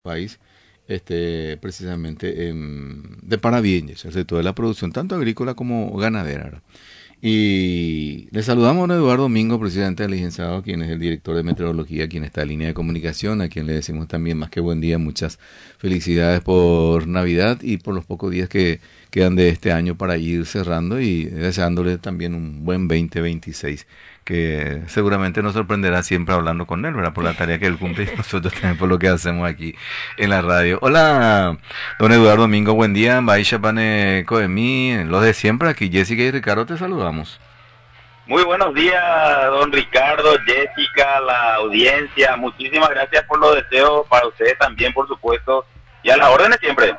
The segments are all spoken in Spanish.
país, precisamente de parabienes, el sector de la producción, tanto agrícola como ganadera, ¿verdad? Y le saludamos a don Eduardo Domingo, presidente del licenciado, quien es el director de meteorología, quien está en línea de comunicación, a quien le decimos también más que buen día, muchas felicidades por Navidad y por los pocos días que quedan de este año para ir cerrando y deseándole también un buen 2026 que seguramente nos sorprenderá siempre hablando con él, ¿verdad? Por la tarea que él cumple y nosotros también por lo que hacemos aquí en la radio. Hola, don Eduardo Domingo, buen día. Baisha Pane Coemi, los de siempre aquí, Jessica y Ricardo, te saludamos. Muy buenos días, don Ricardo, Jessica, la audiencia. Muchísimas gracias por los deseos, para ustedes también, por supuesto, y a las órdenes siempre.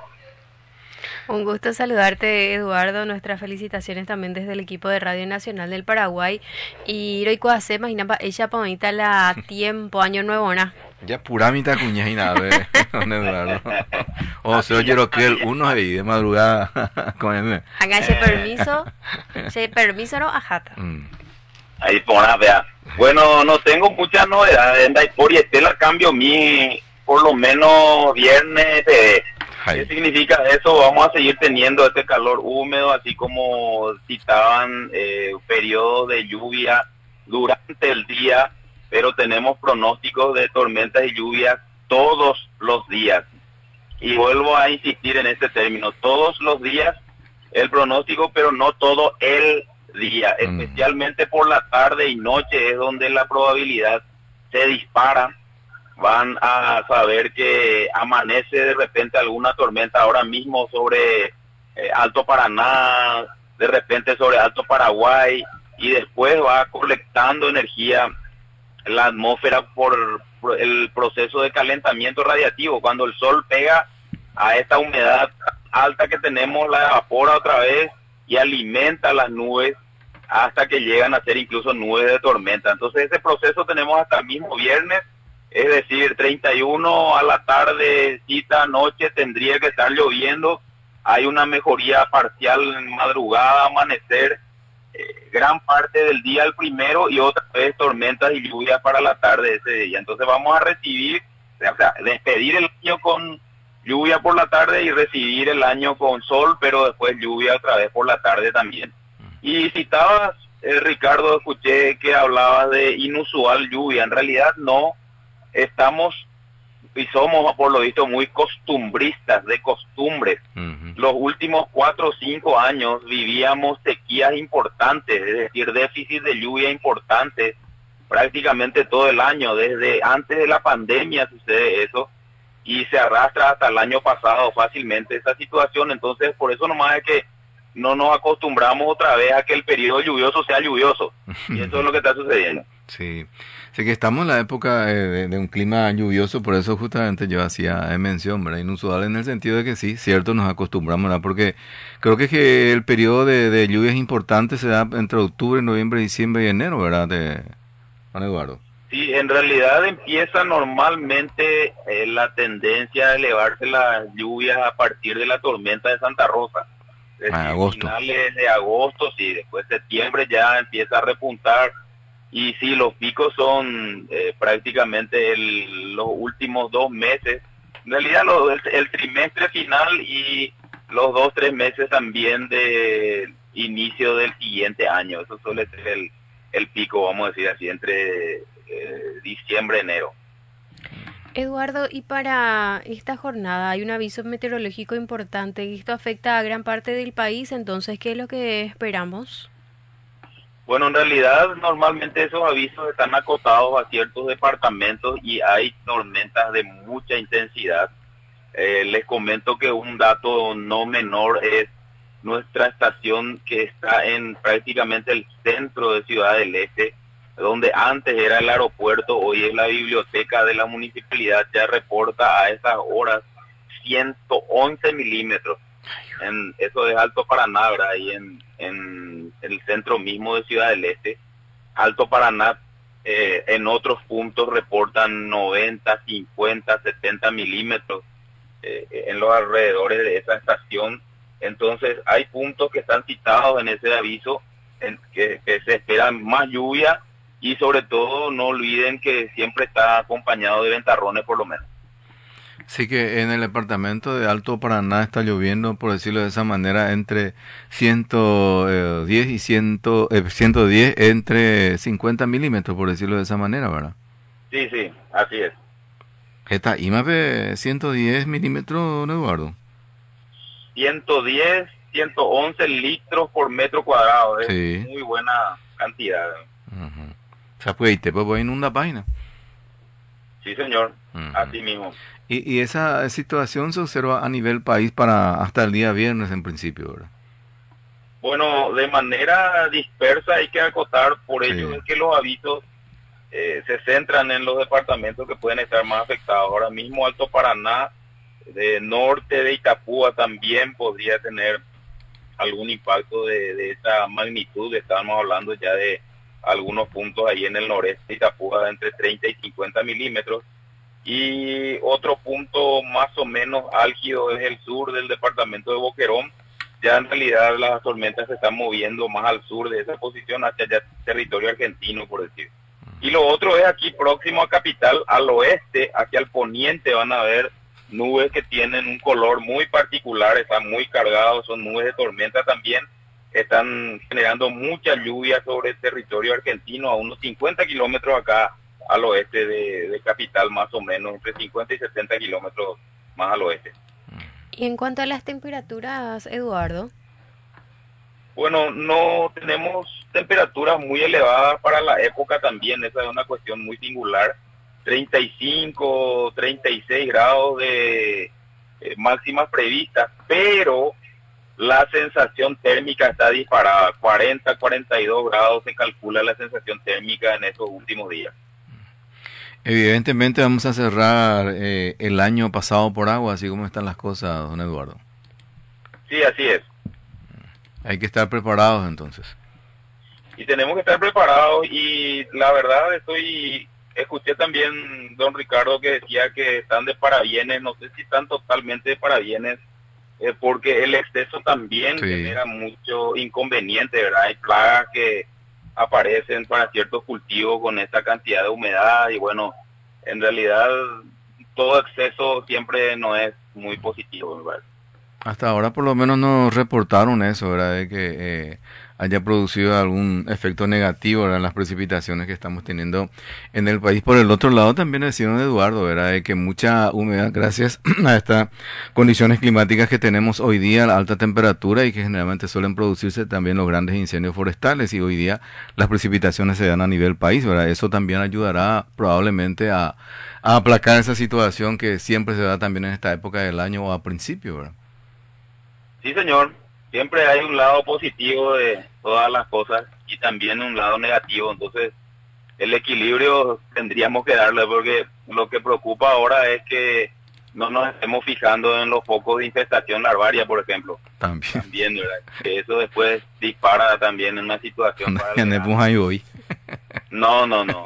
Un gusto saludarte, Eduardo. Nuestras felicitaciones también desde el equipo de Radio Nacional del Paraguay. Y hoy hace, imagina, ella ponita la tiempo, año nuevo, ¿no? Ya pura mitad cuña y nada, don Eduardo. O sea, yo creo que el uno ahí de madrugada con él. Haga ese permiso no ajata. Ahí pona, vea. Bueno, no tengo muchas novedades. Por y Estela cambio por lo menos viernes. ¿Qué significa eso? Vamos a seguir teniendo este calor húmedo, así como citaban periodos de lluvia durante el día, pero tenemos pronósticos de tormentas y lluvias todos los días. Y vuelvo a insistir en este término, todos los días el pronóstico, pero no todo el día, especialmente por la tarde y noche es donde la probabilidad se dispara. Van a saber que amanece de repente alguna tormenta ahora mismo sobre Alto Paraná, de repente sobre Alto Paraguay, y después va colectando energía la atmósfera por el proceso de calentamiento radiativo. Cuando el sol pega a esta humedad alta que tenemos, la evapora otra vez y alimenta las nubes hasta que llegan a ser incluso nubes de tormenta. Entonces ese proceso tenemos hasta el mismo viernes. Es decir, 31 a la tarde, cita, noche, tendría que estar lloviendo. Hay una mejoría parcial en madrugada, amanecer, gran parte del día el primero y otra vez tormentas y lluvias para la tarde de ese día. Entonces vamos a recibir, o sea, despedir el año con lluvia por la tarde y recibir el año con sol, pero después lluvia otra vez por la tarde también. Y citabas, Ricardo, escuché que hablabas de inusual lluvia. En realidad no. Estamos y somos por lo visto muy costumbristas, de costumbres. Los últimos 4 o 5 años vivíamos sequías importantes, es decir, déficit de lluvia importantes prácticamente todo el año. Desde antes de la pandemia sucede eso y se arrastra hasta el año pasado fácilmente esa situación. Entonces por eso nomás es que no nos acostumbramos otra vez a que el periodo lluvioso sea lluvioso, y eso es lo que está sucediendo. Sí, sí que estamos en la época de un clima lluvioso, por eso justamente yo hacía mención, ¿verdad? Inusual en el sentido de que sí, cierto, nos acostumbramos, ¿verdad? Porque creo que el periodo de lluvias importante se da entre octubre, noviembre, diciembre y enero, ¿verdad? Juan Eduardo. Sí, en realidad empieza normalmente la tendencia a elevarse las lluvias a partir de la tormenta de Santa Rosa. Es decir, agosto. Finales de agosto, sí, después de septiembre ya empieza a repuntar. Y sí, los picos son prácticamente los últimos 2 meses. En realidad el trimestre final y los 2, 3 meses también de inicio del siguiente año. Eso suele ser el pico, vamos a decir así, entre diciembre y enero. Eduardo, y para esta jornada hay un aviso meteorológico importante y esto afecta a gran parte del país, entonces, ¿qué es lo que esperamos? Bueno, en realidad normalmente esos avisos están acotados a ciertos departamentos y hay tormentas de mucha intensidad. Les comento que un dato no menor es nuestra estación que está en prácticamente el centro de Ciudad del Este, donde antes era el aeropuerto, hoy es la biblioteca de la municipalidad, ya reporta a esas horas 111 milímetros. Eso es Alto Paraná, ¿verdad? Ahí en el centro mismo de Ciudad del Este. Alto Paraná, en otros puntos reportan 90, 50, 70 milímetros en los alrededores de esa estación. Entonces hay puntos que están citados en ese aviso, que se espera más lluvia y sobre todo no olviden que siempre está acompañado de ventarrones por lo menos. Sí que en el departamento de Alto Paraná está lloviendo, por decirlo de esa manera, entre 110 y 110, entre 50 milímetros, por decirlo de esa manera, ¿verdad? Sí, sí, así es. Esta IMAP 110 milímetros, ¿no, Eduardo? 110, 111 litros por metro cuadrado, es Sí. muy buena cantidad. Ujú. O sea, pues, y te puedo inundar una página. Sí, señor, Ujú. así mismo. Y esa situación se observa a nivel país para hasta el día viernes en principio, ¿verdad? Bueno, de manera dispersa hay que acotar, por ello Sí. es que los avisos se centran en los departamentos que pueden estar más afectados. Ahora mismo Alto Paraná, de norte de Itapúa también podría tener algún impacto de esta magnitud. Estábamos hablando ya de algunos puntos ahí en el noreste de Itapúa de entre 30 y 50 milímetros. Y otro punto más o menos álgido es el sur del departamento de Boquerón. Ya en realidad las tormentas se están moviendo más al sur de esa posición hacia ya territorio argentino, por decir. Y lo otro es aquí próximo a Capital, al oeste, hacia el poniente van a ver nubes que tienen un color muy particular, están muy cargados, son nubes de tormenta también, están generando mucha lluvia sobre el territorio argentino a unos 50 kilómetros acá al oeste de Capital, más o menos, entre 50 y 70 kilómetros más al oeste. Y en cuanto a las temperaturas, Eduardo. Bueno, no tenemos temperaturas muy elevadas para la época también, esa es una cuestión muy singular. 35, 36 grados de máximas previstas, pero la sensación térmica está disparada, 40, 42 grados se calcula la sensación térmica en estos últimos días. Evidentemente vamos a cerrar el año pasado por agua, así como están las cosas, don Eduardo. Sí, así es. Hay que estar preparados entonces. Y tenemos que estar preparados y la verdad escuché también don Ricardo que decía que están de parabienes, no sé si están totalmente de parabienes, porque el exceso también genera mucho inconveniente, ¿verdad? Hay plagas que aparecen para ciertos cultivos con esta cantidad de humedad y bueno, en realidad todo exceso siempre no es muy positivo, ¿verdad? Hasta ahora por lo menos nos reportaron eso, ¿verdad? De que haya producido algún efecto negativo, ¿verdad? En las precipitaciones que estamos teniendo en el país. Por el otro lado también decía don Eduardo, ¿verdad? De que mucha humedad gracias a estas condiciones climáticas que tenemos hoy día, la alta temperatura y que generalmente suelen producirse también los grandes incendios forestales y hoy día las precipitaciones se dan a nivel país, ¿verdad? Eso también ayudará probablemente a aplacar esa situación que siempre se da también en esta época del año o a principio, ¿verdad? Sí, señor. Siempre hay un lado positivo de todas las cosas y también un lado negativo. Entonces, el equilibrio tendríamos que darle porque lo que preocupa ahora es que no nos estemos fijando en los focos de infestación larvaria, por ejemplo. También, ¿verdad? Que eso después dispara también en una situación para No.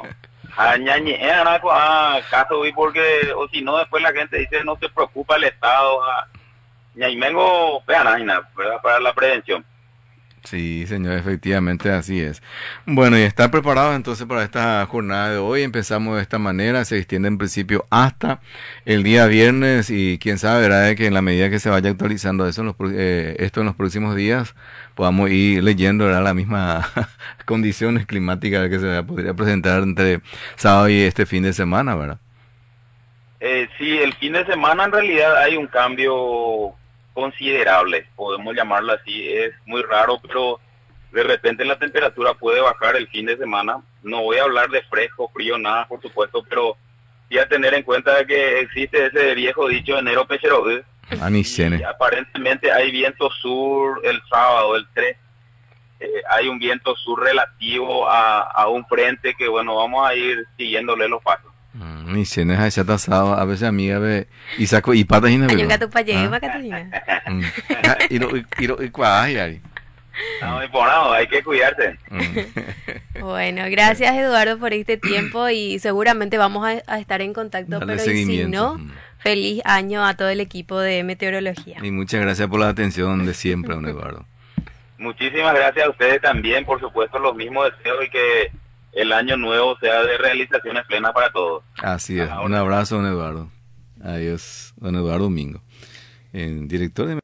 Caso hoy porque, o si no, después la gente dice no se preocupa el Estado. Y vengo para la prevención. Sí, señor, efectivamente así es. Bueno, y estar preparados entonces para esta jornada de hoy. Empezamos de esta manera, se extiende en principio hasta el día viernes y quién sabe, ¿verdad? Que en la medida que se vaya actualizando eso esto en los próximos días, podamos ir leyendo, ¿verdad? Las mismas condiciones climáticas que se podría presentar entre sábado y este fin de semana, ¿verdad? Sí, el fin de semana en realidad hay un cambio considerable, podemos llamarlo así, es muy raro, pero de repente la temperatura puede bajar el fin de semana. No voy a hablar de fresco, frío, nada, por supuesto, pero sí a tener en cuenta que existe ese viejo dicho enero pechero. Y aparentemente hay viento sur el sábado, el 3. Hay un viento sur relativo a un frente que, bueno, vamos a ir siguiéndole los pasos. Ni cenas a ese tasado, a veces amiga ve y saco y patas y no veo. Gato pa lleva Catalina. Y cuaje. No, hay que cuidarse. Bueno, gracias Eduardo por este tiempo y seguramente vamos a estar en contacto, dale pero seguimiento. Y si no, feliz año a todo el equipo de meteorología. Y muchas gracias por la atención de siempre, don Eduardo. Muchísimas gracias a ustedes también, por supuesto, los mismos deseos y que el año nuevo sea de realizaciones plenas para todos. Así es. Un abrazo, don Eduardo. Adiós, don Eduardo Domingo, director de